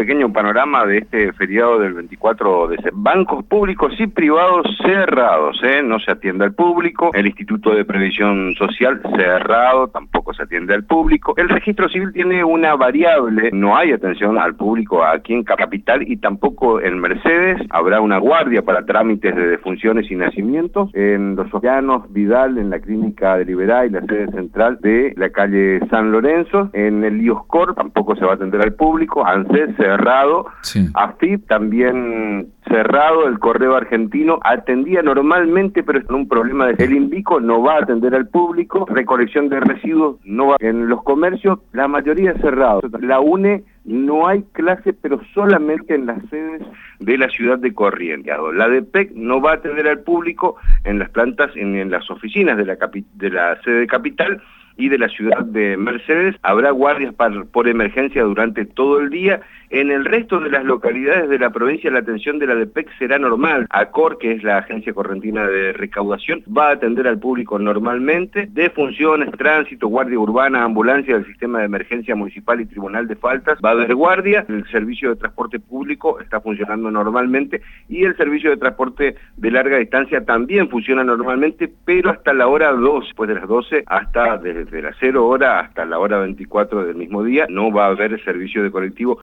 pequeño panorama de este feriado del 24 de septiembre. Bancos públicos y privados cerrados, no se atiende al público. El Instituto de Previsión Social cerrado, tampoco se atiende al público. El registro civil tiene una variable, no hay atención al público aquí en Capital y tampoco en Mercedes. Habrá una guardia para trámites de defunciones y nacimientos en Los Llanos, Vidal, en la Clínica de Liberá y la sede central de la calle San Lorenzo. En el IOSCOR tampoco se va a atender al público. ANSES cerrado. Sí. AFIP también cerrado. El Correo Argentino atendía normalmente, pero es un problema. El INVICO no va a atender al público. Recolección de residuos no va. En los comercios la mayoría cerrado. La UNE no hay clase, pero solamente en las sedes de la ciudad de Corrientes. La DPEC no va a atender al público en las plantas, en las oficinas de la sede de Capital y de la ciudad de Mercedes. Habrá guardias por emergencia durante todo el día. En el resto de las localidades de la provincia la atención de la DPEC será normal. ACOR, que es la Agencia Correntina de Recaudación, va a atender al público normalmente. Defunciones, tránsito, guardia urbana, ambulancia del sistema de emergencia municipal y tribunal de faltas, va a haber guardia. El servicio de transporte público está funcionando normalmente y el servicio de transporte de larga distancia también funciona normalmente, pero hasta la hora 12, después de las 12 hasta desde las 0 hora hasta la hora 24 del mismo día, no va a haber servicio de colectivo